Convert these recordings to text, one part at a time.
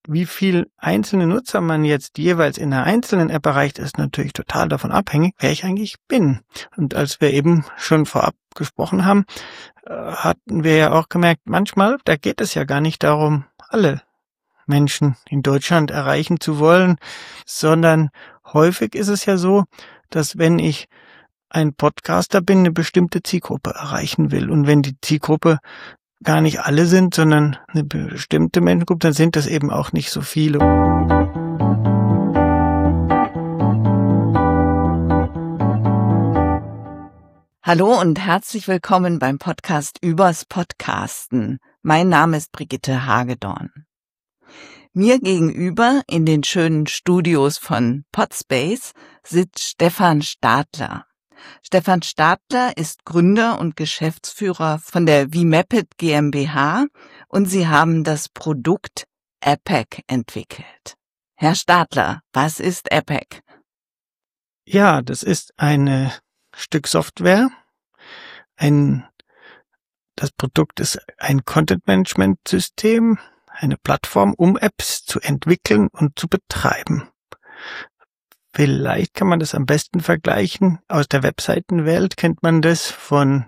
wie viel einzelne Nutzer man jetzt jeweils in einer einzelnen App erreicht, ist natürlich total davon abhängig, wer ich eigentlich bin. Und als wir eben schon vorab gesprochen haben, hatten wir ja auch gemerkt, manchmal, da geht es ja gar nicht darum, alle Menschen in Deutschland erreichen zu wollen, sondern häufig ist es ja so, dass wenn ich ein Podcaster bin, eine bestimmte Zielgruppe erreichen will. Und wenn die Zielgruppe gar nicht alle sind, sondern eine bestimmte Menschengruppe, dann sind das eben auch nicht so viele. Hallo und herzlich willkommen beim Podcast übers Podcasten. Mein Name ist Brigitte Hagedorn. Mir gegenüber in den schönen Studios von Podspace sitzt Stefan Stadler. Stefan Stadler ist Gründer und Geschäftsführer von der Vmapit GmbH und sie haben das Produkt APAC entwickelt. Herr Stadler, was ist APAC? Ja, das ist ein Stück Software. Das Produkt ist ein Content-Management-System, eine Plattform, um Apps zu entwickeln und zu betreiben. Vielleicht kann man das am besten vergleichen. Aus der Webseitenwelt kennt man das von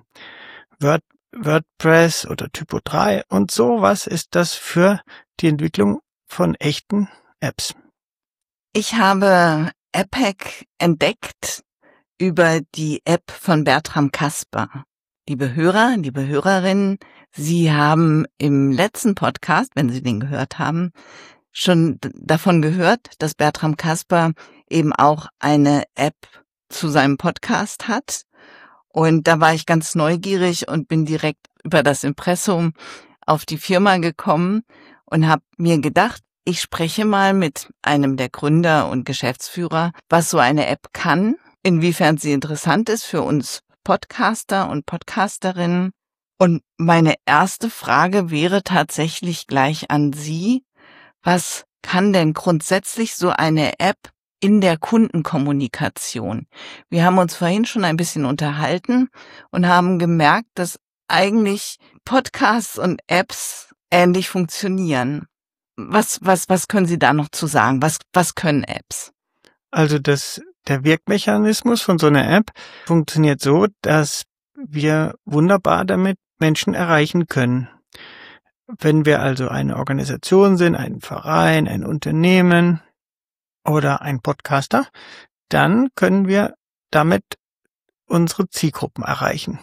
WordPress oder Typo 3 und so. Was ist das für die Entwicklung von echten Apps? Ich habe APAC entdeckt über die App von Bertram Kasper. Liebe Hörer, liebe Hörerinnen, Sie haben im letzten Podcast, wenn Sie den gehört haben, schon davon gehört, dass Bertram Kasper eben auch eine App zu seinem Podcast hat. Und da war ich ganz neugierig und bin direkt über das Impressum auf die Firma gekommen und habe mir gedacht, ich spreche mal mit einem der Gründer und Geschäftsführer, was so eine App kann, inwiefern sie interessant ist für uns Podcaster und Podcasterinnen. Und meine erste Frage wäre tatsächlich gleich an Sie. Was kann denn grundsätzlich so eine App in der Kundenkommunikation? Wir haben uns vorhin schon ein bisschen unterhalten und haben gemerkt, dass eigentlich Podcasts und Apps ähnlich funktionieren. Was können Sie da noch zu sagen? Was können Apps? Also der Wirkmechanismus von so einer App funktioniert so, dass wir wunderbar damit Menschen erreichen können. Wenn wir also eine Organisation sind, ein Verein, ein Unternehmen oder ein Podcaster, dann können wir damit unsere Zielgruppen erreichen.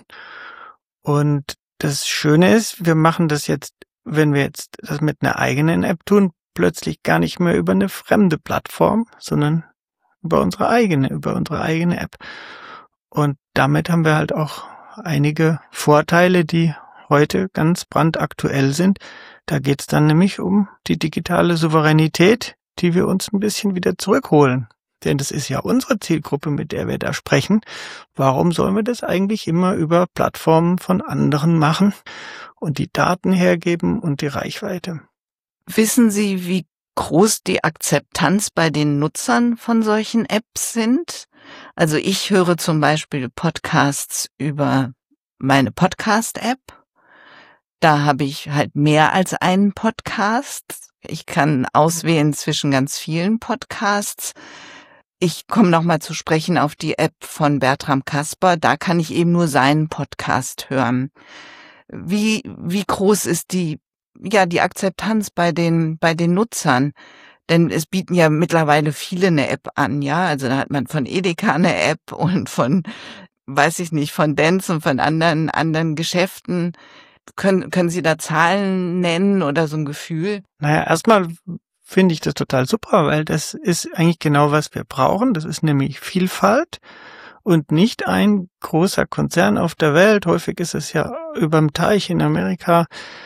Und das Schöne ist, wir machen das jetzt, wenn wir jetzt das mit einer eigenen App tun, plötzlich gar nicht mehr über eine fremde Plattform, sondern über unsere eigene App. Und damit haben wir halt auch einige Vorteile, die heute ganz brandaktuell sind. Da geht's dann nämlich um die digitale Souveränität, die wir uns ein bisschen wieder zurückholen. Denn das ist ja unsere Zielgruppe, mit der wir da sprechen. Warum sollen wir das eigentlich immer über Plattformen von anderen machen und die Daten hergeben und die Reichweite? Wissen Sie, wie groß die Akzeptanz bei den Nutzern von solchen Apps sind? Also ich höre zum Beispiel Podcasts über meine Podcast-App. Da habe ich halt mehr als einen Podcast. Ich kann auswählen zwischen ganz vielen Podcasts. Ich komme nochmal zu sprechen auf die App von Bertram Kasper. Da kann ich eben nur seinen Podcast hören. Wie groß ist die Akzeptanz bei den Nutzern? Denn es bieten ja mittlerweile viele eine App an, ja. Also da hat man von Edeka eine App und von, weiß ich nicht, von Dance und von anderen Geschäften. Können Sie da Zahlen nennen oder so ein Gefühl? Naja, erstmal finde ich das total super, weil das ist eigentlich genau, was wir brauchen. Das ist nämlich Vielfalt und nicht ein großer Konzern auf der Welt. Häufig ist es ja überm Teich in Amerika,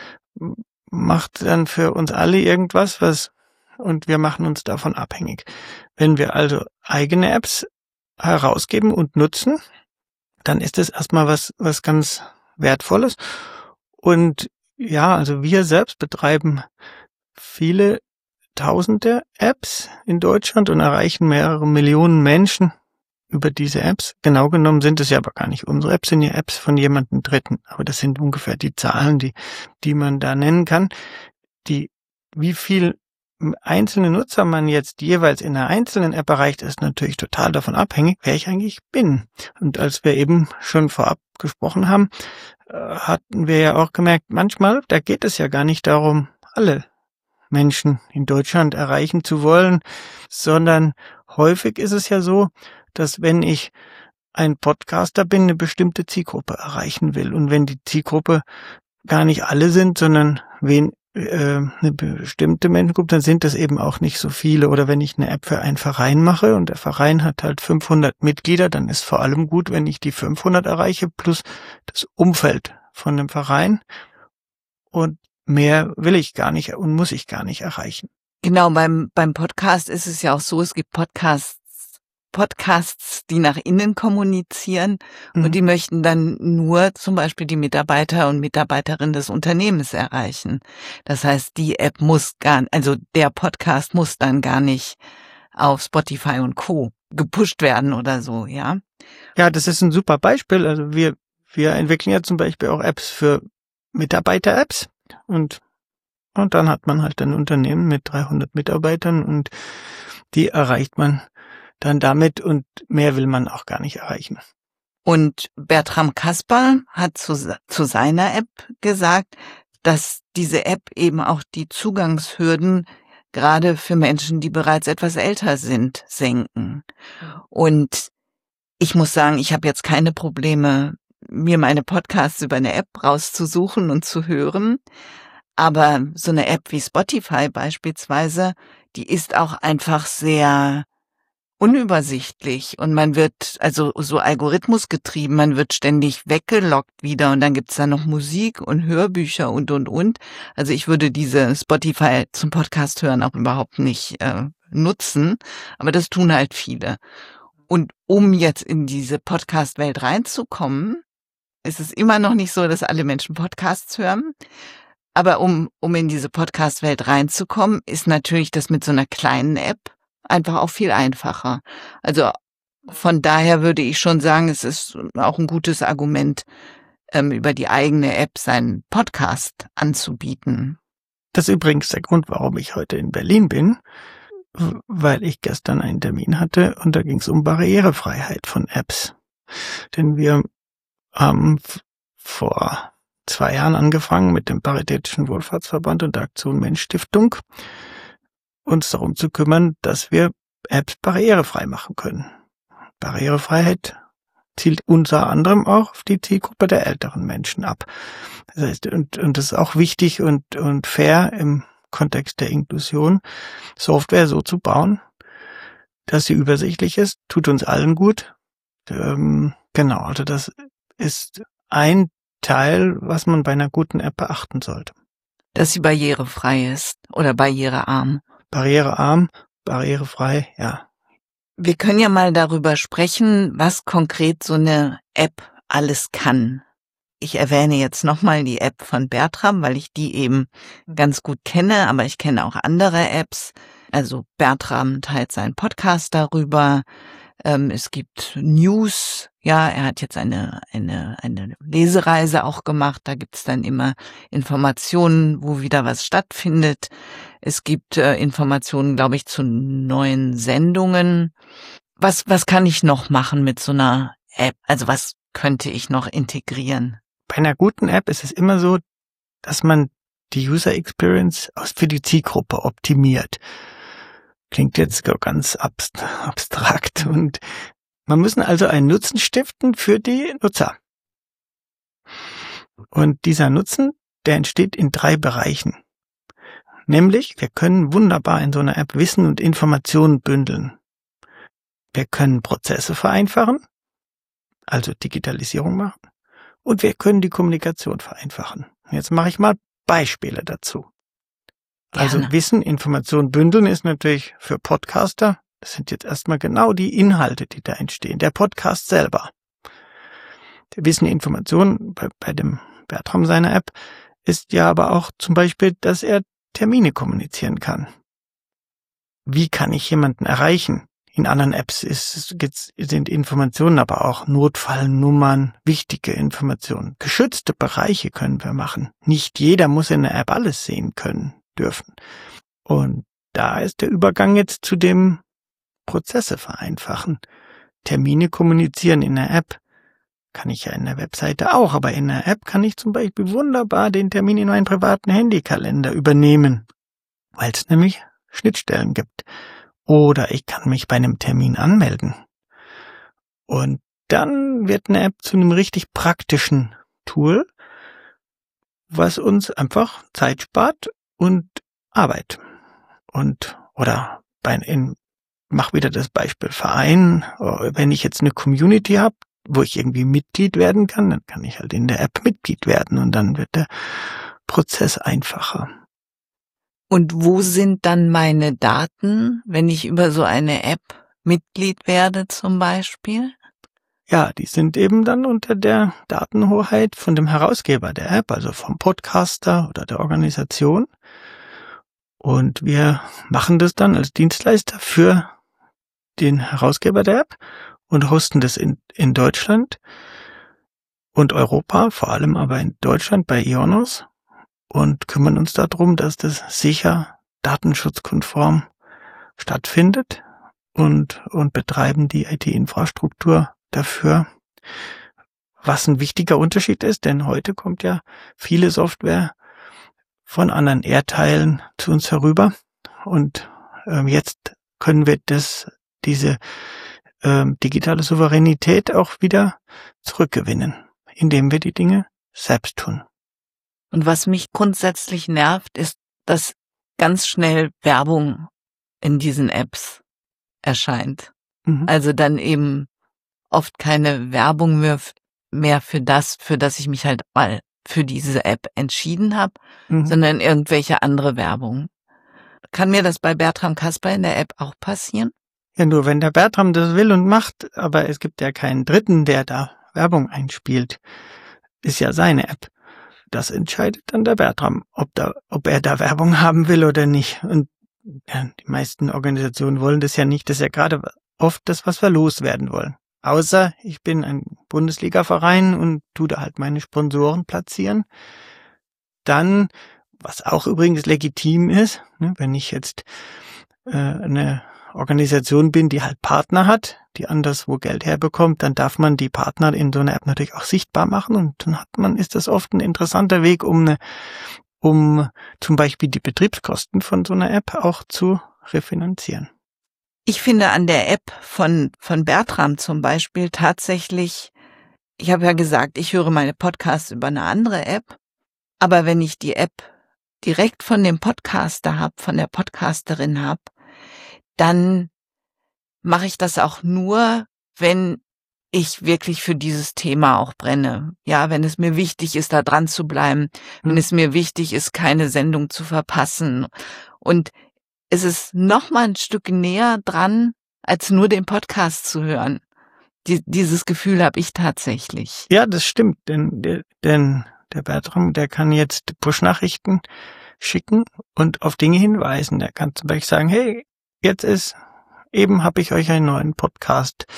macht dann für uns alle irgendwas, und wir machen uns davon abhängig. Wenn wir also eigene Apps herausgeben und nutzen, dann ist das erstmal was ganz Wertvolles. Und ja, also wir selbst betreiben viele tausende Apps in Deutschland und erreichen mehrere Millionen Menschen über diese Apps. Genau genommen sind es ja aber gar nicht unsere Apps, sind ja Apps von jemandem Dritten. Aber das sind ungefähr die Zahlen, die man da nennen kann. Wie viel einzelne Nutzer man jetzt jeweils in einer einzelnen App erreicht, ist natürlich total davon abhängig, wer ich eigentlich bin. Und als wir eben schon vorab gesprochen haben, hatten wir ja auch gemerkt, manchmal, da geht es ja gar nicht darum, alle Menschen in Deutschland erreichen zu wollen, sondern häufig ist es ja so, dass wenn ich ein Podcaster bin, eine bestimmte Zielgruppe erreichen will. Und wenn die Zielgruppe gar nicht alle sind, sondern eine bestimmte Menschengruppe, dann sind das eben auch nicht so viele. Oder wenn ich eine App für einen Verein mache und der Verein hat halt 500 Mitglieder, dann ist vor allem gut, wenn ich die 500 erreiche plus das Umfeld von dem Verein. Und mehr will ich gar nicht und muss ich gar nicht erreichen. Genau, beim Podcast ist es ja auch so, es gibt Podcasts, die nach innen kommunizieren und die möchten dann nur zum Beispiel die Mitarbeiter und Mitarbeiterinnen des Unternehmens erreichen. Das heißt, die App der Podcast muss dann gar nicht auf Spotify und Co. gepusht werden oder so, ja? Ja, das ist ein super Beispiel. Also wir entwickeln ja zum Beispiel auch Apps für Mitarbeiter-Apps und dann hat man halt ein Unternehmen mit 300 Mitarbeitern und die erreicht man dann damit und mehr will man auch gar nicht erreichen. Und Bertram Kasper hat zu seiner App gesagt, dass diese App eben auch die Zugangshürden gerade für Menschen, die bereits etwas älter sind, senken. Und ich muss sagen, ich habe jetzt keine Probleme, mir meine Podcasts über eine App rauszusuchen und zu hören. Aber so eine App wie Spotify beispielsweise, die ist auch einfach sehr unübersichtlich und man wird also so algorithmusgetrieben, man wird ständig weggelockt wieder und dann gibt's da noch Musik und Hörbücher und. Also ich würde diese Spotify zum Podcast hören auch überhaupt nicht nutzen, aber das tun halt viele. Und um jetzt in diese Podcast-Welt reinzukommen, ist es immer noch nicht so, dass alle Menschen Podcasts hören. Aber um in diese Podcast-Welt reinzukommen, ist natürlich das mit so einer kleinen App einfach auch viel einfacher. Also von daher würde ich schon sagen, es ist auch ein gutes Argument, über die eigene App seinen Podcast anzubieten. Das ist übrigens der Grund, warum ich heute in Berlin bin, weil ich gestern einen Termin hatte und da ging es um Barrierefreiheit von Apps. Denn wir haben vor 2 Jahren angefangen mit dem Paritätischen Wohlfahrtsverband und der Aktion Mensch-Stiftung, uns darum zu kümmern, dass wir Apps barrierefrei machen können. Barrierefreiheit zielt unter anderem auch auf die Zielgruppe der älteren Menschen ab. Das heißt, und das ist auch wichtig und fair im Kontext der Inklusion, Software so zu bauen, dass sie übersichtlich ist, tut uns allen gut. Genau, also das ist ein Teil, was man bei einer guten App beachten sollte. Dass sie barrierefrei ist oder barrierearm. Barrierearm, barrierefrei, ja. Wir können ja mal darüber sprechen, was konkret so eine App alles kann. Ich erwähne jetzt nochmal die App von Bertram, weil ich die eben ganz gut kenne, aber ich kenne auch andere Apps. Also Bertram teilt seinen Podcast darüber. Es gibt News, ja, er hat jetzt eine Lesereise auch gemacht, da gibt's dann immer Informationen, wo wieder was stattfindet. Es gibt Informationen, glaube ich, zu neuen Sendungen. Was kann ich noch machen mit so einer App? Also was könnte ich noch integrieren? Bei einer guten App ist es immer so, dass man die User Experience für die Zielgruppe optimiert. Klingt jetzt ganz abstrakt und man müssen also einen Nutzen stiften für die Nutzer. Und dieser Nutzen, der entsteht in 3 Bereichen. Nämlich, wir können wunderbar in so einer App Wissen und Informationen bündeln. Wir können Prozesse vereinfachen, also Digitalisierung machen, und wir können die Kommunikation vereinfachen. Jetzt mache ich mal Beispiele dazu. Also Gerne. Wissen, Information bündeln ist natürlich für Podcaster, das sind jetzt erstmal genau die Inhalte, die da entstehen. Der Podcast selber. Der Wissen, Information bei dem Bertram seiner App ist ja aber auch zum Beispiel, dass er Termine kommunizieren kann. Wie kann ich jemanden erreichen? In anderen Apps sind Informationen aber auch Notfallnummern, wichtige Informationen. Geschützte Bereiche können wir machen. Nicht jeder muss in der App alles sehen können dürfen. Und da ist der Übergang jetzt zu dem Prozesse vereinfachen. Termine kommunizieren in der App kann ich ja in der Webseite auch, aber in der App kann ich zum Beispiel wunderbar den Termin in meinen privaten Handykalender übernehmen, weil es nämlich Schnittstellen gibt. Oder ich kann mich bei einem Termin anmelden. Und dann wird eine App zu einem richtig praktischen Tool, was uns einfach Zeit spart und Arbeit. Mach wieder das Beispiel Verein. Wenn ich jetzt eine Community habe, wo ich irgendwie Mitglied werden kann, dann kann ich halt in der App Mitglied werden und dann wird der Prozess einfacher. Und wo sind dann meine Daten, wenn ich über so eine App Mitglied werde zum Beispiel? Ja, die sind eben dann unter der Datenhoheit von dem Herausgeber der App, also vom Podcaster oder der Organisation. Und wir machen das dann als Dienstleister für den Herausgeber der App und hosten das in Deutschland und Europa, vor allem aber in Deutschland bei Ionos und kümmern uns darum, dass das sicher datenschutzkonform stattfindet und betreiben die IT-Infrastruktur dafür, was ein wichtiger Unterschied ist, denn heute kommt ja viele Software von anderen Erdteilen zu uns herüber und jetzt können wir diese digitale Souveränität auch wieder zurückgewinnen, indem wir die Dinge selbst tun. Und was mich grundsätzlich nervt, ist, dass ganz schnell Werbung in diesen Apps erscheint. Also dann eben oft keine Werbung mehr für das ich mich halt mal für diese App entschieden habe, sondern irgendwelche andere Werbung. Kann mir das bei Bertram Kasper in der App auch passieren? Ja, nur wenn der Bertram das will und macht, aber es gibt ja keinen Dritten, der da Werbung einspielt. Ist ja seine App. Das entscheidet dann der Bertram, ob er da Werbung haben will oder nicht. Und ja, die meisten Organisationen wollen das ja nicht. Das ist ja gerade oft das, was wir loswerden wollen. Außer ich bin ein Bundesliga-Verein und tu da halt meine Sponsoren platzieren. Dann, was auch übrigens legitim ist, wenn ich jetzt eine Organisation bin, die halt Partner hat, die anderswo Geld herbekommt, dann darf man die Partner in so einer App natürlich auch sichtbar machen und dann ist das oft ein interessanter Weg, um zum Beispiel die Betriebskosten von so einer App auch zu refinanzieren. Ich finde an der App von Bertram zum Beispiel tatsächlich, ich habe ja gesagt, ich höre meine Podcasts über eine andere App, aber wenn ich die App direkt von dem Podcaster habe, von der Podcasterin habe, dann mache ich das auch nur, wenn ich wirklich für dieses Thema auch brenne. Ja, wenn es mir wichtig ist, da dran zu bleiben, wenn es mir wichtig ist, keine Sendung zu verpassen. Und es ist noch mal ein Stück näher dran, als nur den Podcast zu hören. Dieses Gefühl habe ich tatsächlich. Ja, das stimmt, denn der Bertram, der kann jetzt Push-Nachrichten schicken und auf Dinge hinweisen. Der kann zum Beispiel sagen, hey, eben habe ich euch einen neuen Podcast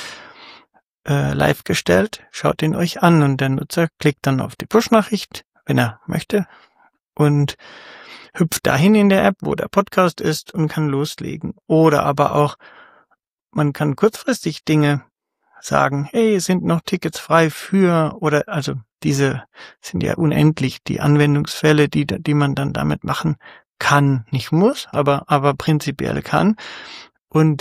live gestellt, schaut ihn euch an und der Nutzer klickt dann auf die Push-Nachricht, wenn er möchte und hüpft dahin in der App, wo der Podcast ist und kann loslegen. Oder aber auch, man kann kurzfristig Dinge sagen, hey, sind noch Tickets frei also diese sind ja unendlich, die Anwendungsfälle, die man dann damit machen kann, nicht muss, aber prinzipiell kann. Und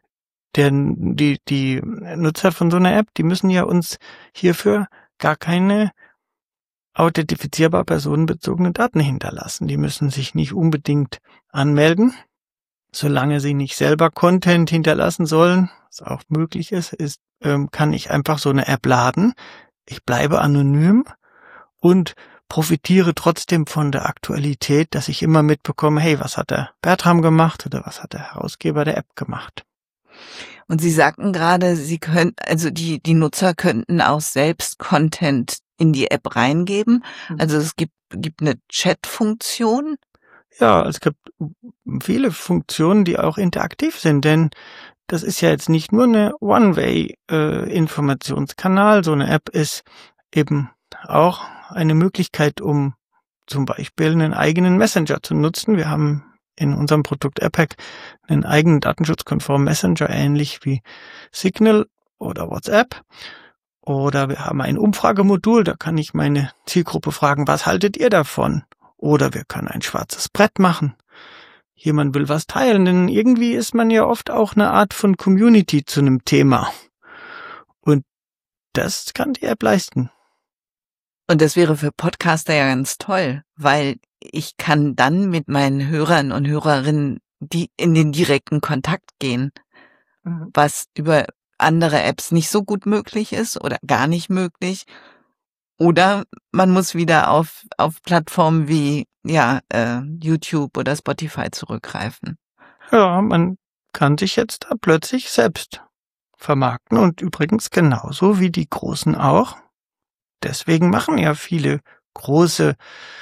die Nutzer von so einer App, die müssen ja uns hierfür gar keine authentifizierbar personenbezogene Daten hinterlassen. Die müssen sich nicht unbedingt anmelden. Solange sie nicht selber Content hinterlassen sollen, was auch möglich ist, kann ich einfach so eine App laden. Ich bleibe anonym und profitiere trotzdem von der Aktualität, dass ich immer mitbekomme, hey, was hat der Bertram gemacht oder was hat der Herausgeber der App gemacht. Und Sie sagten gerade, die Nutzer könnten auch selbst Content in die App reingeben. Also es gibt eine Chat-Funktion. Ja, es gibt viele Funktionen, die auch interaktiv sind, denn das ist ja jetzt nicht nur eine One-Way-Informationskanal. So eine App ist eben auch eine Möglichkeit, um zum Beispiel einen eigenen Messenger zu nutzen. Wir haben in unserem Produkt AppHack einen eigenen datenschutzkonformen Messenger, ähnlich wie Signal oder WhatsApp. Oder wir haben ein Umfragemodul, da kann ich meine Zielgruppe fragen, was haltet ihr davon? Oder wir können ein schwarzes Brett machen. Jemand will was teilen, denn irgendwie ist man ja oft auch eine Art von Community zu einem Thema. Und das kann die App leisten. Und das wäre für Podcaster ja ganz toll, weil ich kann dann mit meinen Hörern und Hörerinnen in den direkten Kontakt gehen, was über andere Apps nicht so gut möglich ist oder gar nicht möglich. Oder man muss wieder auf Plattformen wie YouTube oder Spotify zurückgreifen. Ja, man kann sich jetzt da plötzlich selbst vermarkten und übrigens genauso wie die Großen auch. Deswegen machen ja viele große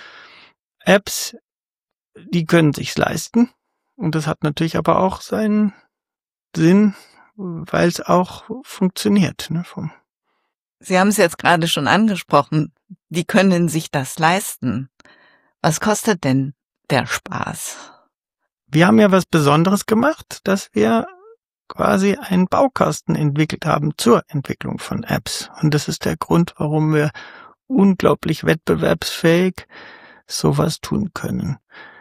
Apps, die können sich's leisten. Und das hat natürlich aber auch seinen Sinn, weil es auch funktioniert. Ne? Sie haben es jetzt gerade schon angesprochen. Die können sich das leisten. Was kostet denn der Spaß? Wir haben ja was Besonderes gemacht, dass wir quasi einen Baukasten entwickelt haben zur Entwicklung von Apps. Und das ist der Grund, warum wir unglaublich wettbewerbsfähig sowas tun können.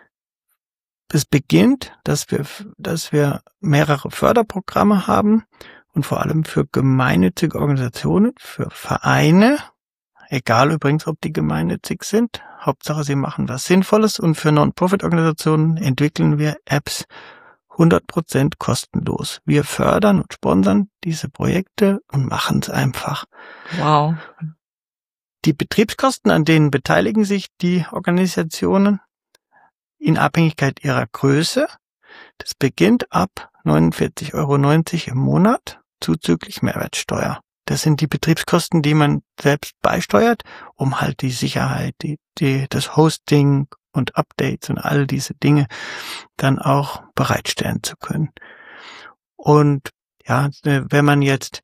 Es beginnt, dass wir mehrere Förderprogramme haben und vor allem für gemeinnützige Organisationen, für Vereine, egal übrigens, ob die gemeinnützig sind, Hauptsache sie machen was Sinnvolles, und für Non-Profit-Organisationen entwickeln wir Apps 100% kostenlos. Wir fördern und sponsern diese Projekte und machen es einfach. Wow. Die Betriebskosten, an denen beteiligen sich die Organisationen in Abhängigkeit ihrer Größe. Das beginnt ab 49,90 € im Monat zuzüglich Mehrwertsteuer. Das sind die Betriebskosten, die man selbst beisteuert, um halt die Sicherheit, das Hosting und Updates und all diese Dinge dann auch bereitstellen zu können. Und ja, wenn man jetzt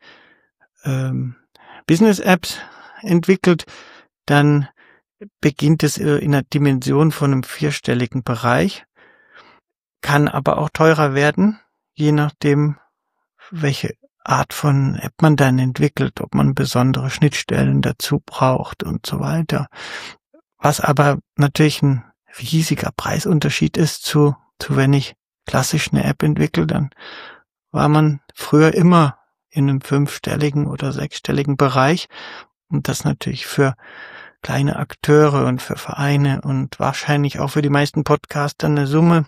Business-Apps entwickelt, dann beginnt es in einer Dimension von einem 4-stelligen Bereich, kann aber auch teurer werden, je nachdem, welche Art von App man dann entwickelt, ob man besondere Schnittstellen dazu braucht und so weiter. Was aber natürlich ein riesiger Preisunterschied ist zu wenn ich klassisch eine App entwickle, dann war man früher immer in einem 5-stelligen oder 6-stelligen Bereich, und das natürlich für kleine Akteure und für Vereine und wahrscheinlich auch für die meisten Podcaster eine Summe,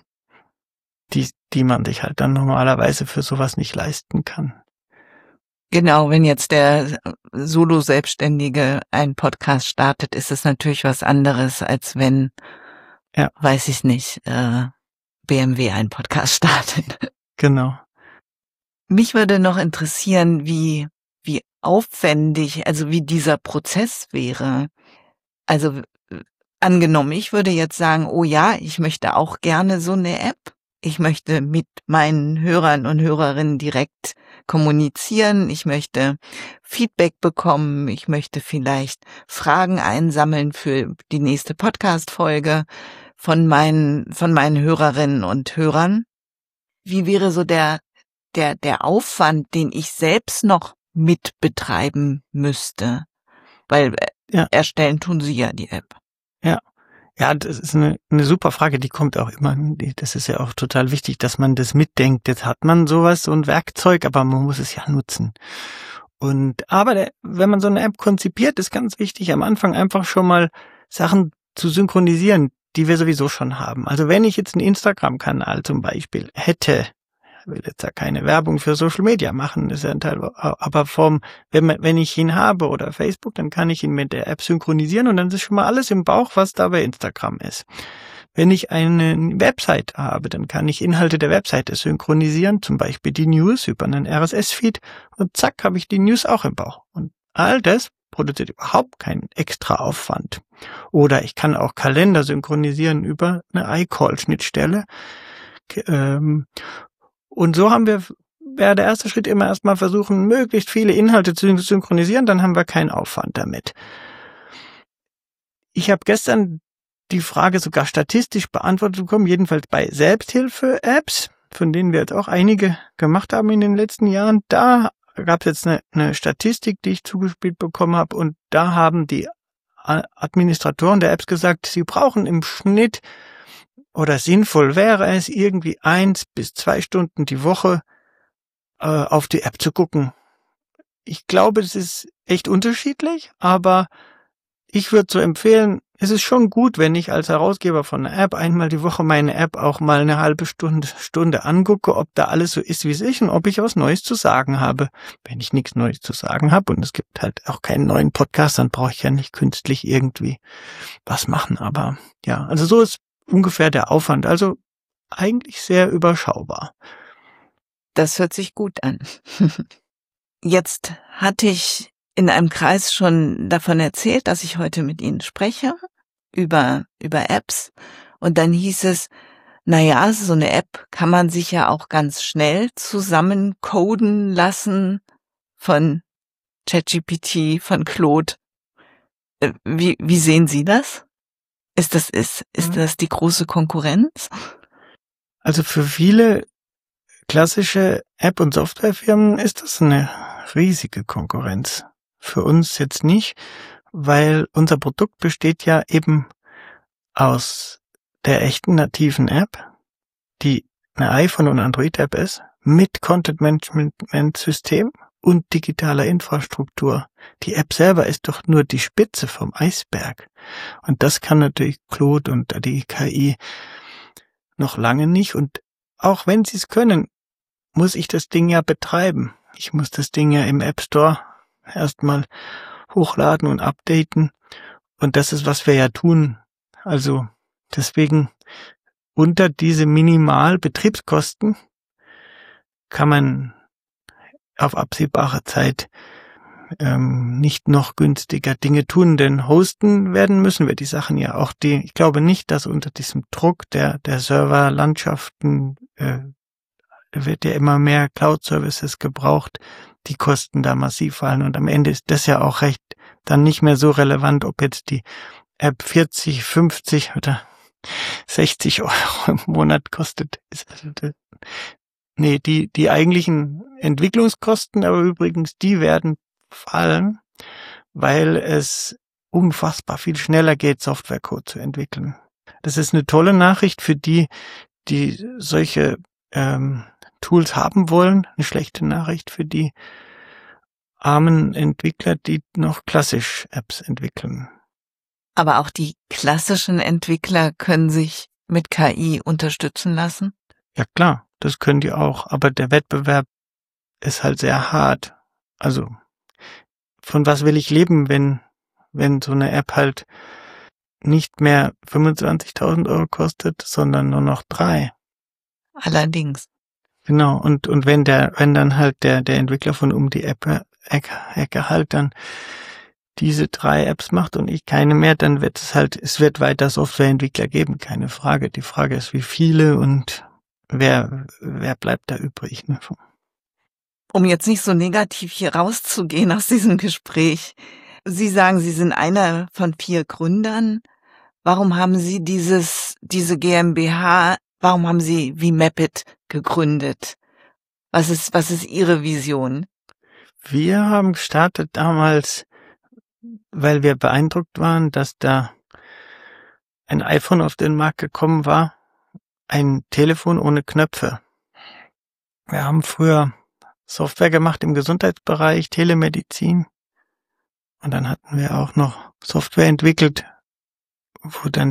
die man sich halt dann normalerweise für sowas nicht leisten kann. Genau, wenn jetzt der Solo-Selbstständige einen Podcast startet, ist es natürlich was anderes, als wenn, weiß ich nicht, BMW einen Podcast startet. Genau. Mich würde noch interessieren, wie aufwendig, also wie dieser Prozess wäre. Also angenommen, ich würde jetzt sagen, oh ja, ich möchte auch gerne so eine App. Ich möchte mit meinen Hörern und Hörerinnen direkt kommunizieren. Ich möchte Feedback bekommen. Ich möchte vielleicht Fragen einsammeln für die nächste Podcast-Folge von meinen Hörerinnen und Hörern. Wie wäre so der Aufwand, den ich selbst noch mit betreiben müsste? Weil erstellen tun Sie ja die App. Ja, das ist eine super Frage, die kommt auch immer. Das ist ja auch total wichtig, dass man das mitdenkt. Jetzt hat man sowas, so ein Werkzeug, aber man muss es ja nutzen. Aber wenn man so eine App konzipiert, ist ganz wichtig, am Anfang einfach schon mal Sachen zu synchronisieren, die wir sowieso schon haben. Also wenn ich jetzt einen Instagram-Kanal zum Beispiel hätte, ich will jetzt ja keine Werbung für Social Media machen, ist ja ein Teil, aber wenn ich ihn habe oder Facebook, dann kann ich ihn mit der App synchronisieren und dann ist schon mal alles im Bauch, was da bei Instagram ist. Wenn ich eine Website habe, dann kann ich Inhalte der Webseite synchronisieren, zum Beispiel die News über einen RSS-Feed, und zack, habe ich die News auch im Bauch. Und all das produziert überhaupt keinen extra Aufwand. Oder ich kann auch Kalender synchronisieren über eine iCall-Schnittstelle. Und so wäre der erste Schritt immer erstmal versuchen, möglichst viele Inhalte zu synchronisieren, dann haben wir keinen Aufwand damit. Ich habe gestern die Frage sogar statistisch beantwortet bekommen, jedenfalls bei Selbsthilfe-Apps, von denen wir jetzt auch einige gemacht haben in den letzten Jahren. Da gab es jetzt eine Statistik, die ich zugespielt bekommen habe, und da haben die Administratoren der Apps gesagt, sie brauchen im Schnitt, oder sinnvoll wäre es, irgendwie 1 bis 2 Stunden die Woche auf die App zu gucken. Ich glaube, es ist echt unterschiedlich, aber ich würde so empfehlen, es ist schon gut, wenn ich als Herausgeber von einer App einmal die Woche meine App auch mal eine halbe Stunde angucke, ob da alles so ist, wie es ist und ob ich was Neues zu sagen habe. Wenn ich nichts Neues zu sagen habe und es gibt halt auch keinen neuen Podcast, dann brauche ich ja nicht künstlich irgendwie was machen. Aber ja, also so ist ungefähr der Aufwand. Also eigentlich sehr überschaubar. Das hört sich gut an. Jetzt hatte ich in einem Kreis schon davon erzählt, dass ich heute mit Ihnen spreche über Apps. Und dann hieß es, naja, so eine App kann man sich ja auch ganz schnell zusammen coden lassen von ChatGPT, von Claude. Wie sehen Sie das? Ist das die große Konkurrenz? Also für viele klassische App- und Softwarefirmen ist das eine riesige Konkurrenz. Für uns jetzt nicht, weil unser Produkt besteht ja eben aus der echten nativen App, die eine iPhone- und Android-App ist, mit Content-Management-System und digitaler Infrastruktur. Die App selber ist doch nur die Spitze vom Eisberg. Und das kann natürlich Claude und die KI noch lange nicht. Und auch wenn sie es können, muss ich das Ding ja betreiben. Ich muss das Ding ja im App Store erstmal hochladen und updaten. Und das ist, was wir ja tun. Also deswegen unter diese Minimalbetriebskosten kann man auf absehbare Zeit nicht noch günstiger Dinge tun, denn hosten werden müssen wir die Sachen ja auch. Ich glaube nicht, dass unter diesem Druck der Serverlandschaften wird ja immer mehr Cloud-Services gebraucht, die Kosten da massiv fallen. Und am Ende ist das ja auch recht dann nicht mehr so relevant, ob jetzt die App 40, 50 oder 60 Euro im Monat kostet. Nee, die eigentlichen Entwicklungskosten, aber übrigens, die werden fallen, weil es unfassbar viel schneller geht, Softwarecode zu entwickeln. Das ist eine tolle Nachricht für die solche Tools haben wollen, eine schlechte Nachricht für die armen Entwickler, die noch klassisch Apps entwickeln. Aber auch die klassischen Entwickler können sich mit KI unterstützen lassen? Ja klar, das können die auch, aber der Wettbewerb ist halt sehr hart. Also von was will ich leben, wenn so eine App halt nicht mehr 25.000 Euro kostet, sondern nur noch 3? Allerdings. Genau, und wenn dann halt der Entwickler von um die Ecke halt dann diese 3 Apps macht und ich keine mehr, dann wird es wird weiter Softwareentwickler geben, keine Frage. Die Frage ist, wie viele und wer bleibt da übrig, ne? Um jetzt nicht so negativ hier rauszugehen aus diesem Gespräch. Sie sagen, Sie sind einer von 4 Gründern. Warum haben Sie diese GmbH, warum haben Sie VMapit gegründet? Was ist Ihre Vision? Wir haben gestartet damals, weil wir beeindruckt waren, dass da ein iPhone auf den Markt gekommen war, ein Telefon ohne Knöpfe. Wir haben früher Software gemacht im Gesundheitsbereich, Telemedizin. Und dann hatten wir auch noch Software entwickelt, wo dann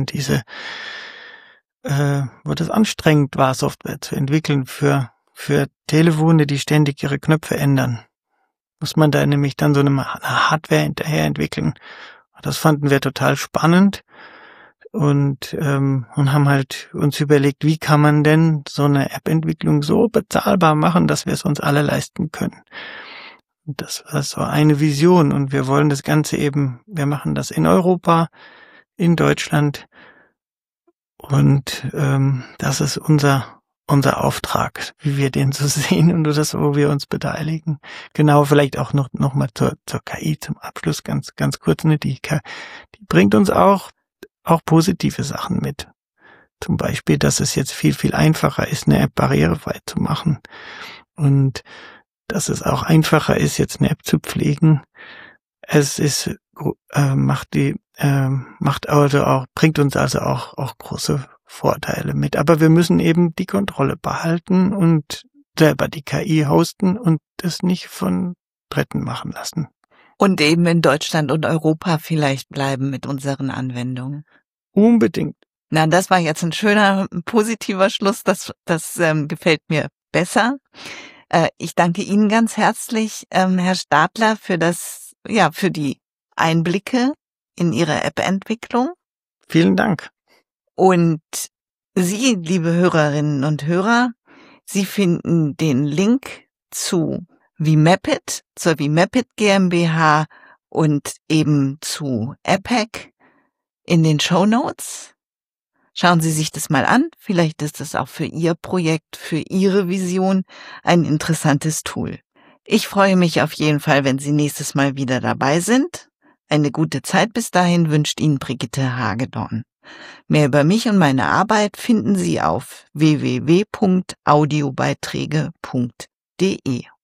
wo das anstrengend war, Software zu entwickeln für Telefone, die ständig ihre Knöpfe ändern. Muss man da nämlich dann so eine Hardware hinterher entwickeln. Das fanden wir total spannend und haben halt uns überlegt, wie kann man denn so eine App-Entwicklung so bezahlbar machen, dass wir es uns alle leisten können. Und das war so eine Vision und wir wollen das Ganze wir machen das in Europa, in Deutschland und das ist unser Auftrag, wie wir den so sehen und das, wo wir uns beteiligen. Genau, vielleicht auch noch mal zur KI zum Abschluss ganz kurz. Ne? Die bringt uns auch auch positive Sachen mit. Zum Beispiel, dass es jetzt viel, viel einfacher ist, eine App barrierefrei zu machen. Und dass es auch einfacher ist, jetzt eine App zu pflegen. Es ist, bringt uns also auch große Vorteile mit. Aber wir müssen eben die Kontrolle behalten und selber die KI hosten und das nicht von Dritten machen lassen. Und eben in Deutschland und Europa vielleicht bleiben mit unseren Anwendungen. Unbedingt. Na, das war jetzt ein schöner, positiver Schluss. Das gefällt mir besser. Ich danke Ihnen ganz herzlich, Herr Stadler, für die Einblicke in Ihre App-Entwicklung. Vielen Dank. Und Sie, liebe Hörerinnen und Hörer, Sie finden den Link zur VMapit GmbH und eben zu AppHack in den Shownotes. Schauen Sie sich das mal an. Vielleicht ist es auch für Ihr Projekt, für Ihre Vision ein interessantes Tool. Ich freue mich auf jeden Fall, wenn Sie nächstes Mal wieder dabei sind. Eine gute Zeit bis dahin wünscht Ihnen Brigitte Hagedorn. Mehr über mich und meine Arbeit finden Sie auf www.audiobeiträge.de.